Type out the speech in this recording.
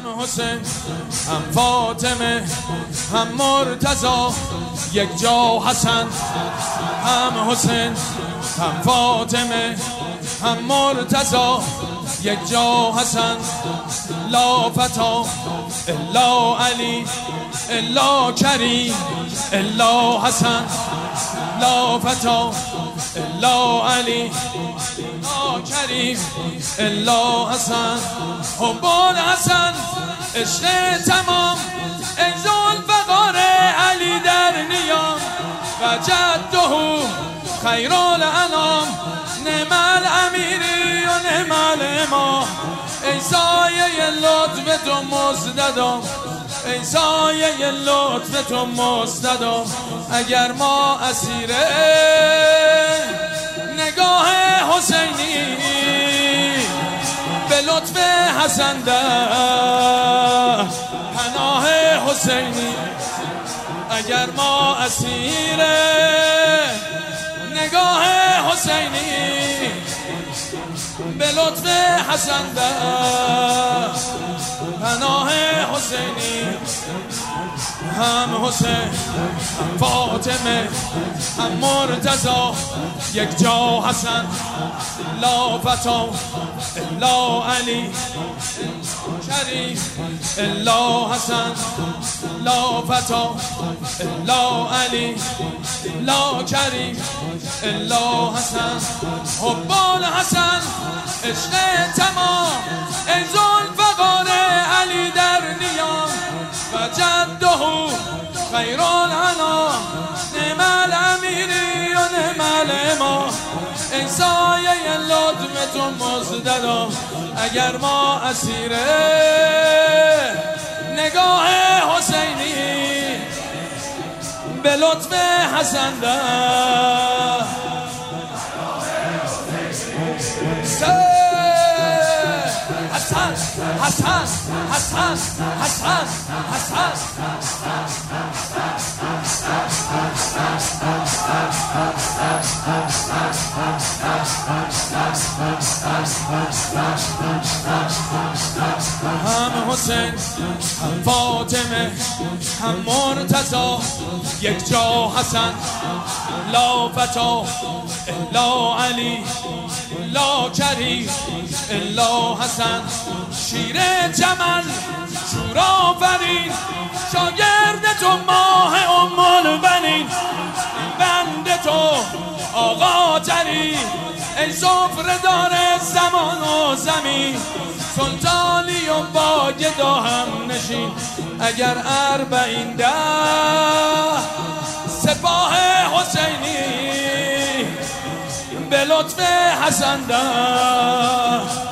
هم حسین هم فاطمه هم مرتضی یک جا حسن، هم حسین هم فاطمه هم مرتضی یک جا حسن. لا فتا الا علی الا کریم الا حسن، لا فتا الا علی الا کریم الا حسن. حب الحسن عشق تمام ای ذوالفقار علی در نیام و جده خیر الانام نعم الامیری و نعم الامام. ای سایه لطف تو مزددام، ای سایه لطف تو مزددام. اگر ما اسیر نگاه حسینی به لطف حسن در پناه حسینی، اگر ما اسیر نگاه حسینی به لطف حسن در پناه حسینی. هم حسین هم فاطمه هم مرتضی یک جا حسن، لا فتا الا علی کریم الا حسن، لا فتا الا علی لا کریم الا حسن. حب الحسن عشق تمام ای ذوالفقار علی در نیام و جده خیر الانام نعم الامیری و نعم الامام. ای سایه لطف تو مزددام، اگر ما اسیر نگاه حسینی به لطف حسن در حسن حسن حسن حسن حسن هم حسین هم فاطمه هم مرتضی یک جا حسن، لا فتا الا علی لا کریم الا حسن. شیر جمل شورآفرین شاگرد تو ماه ام البنین، بند تو آقا جلی ای سفره دار زمان و زمین. سلطانی و با گدا هم نشین، اگر اربعین ده سپاه حسینی به لطف حسن در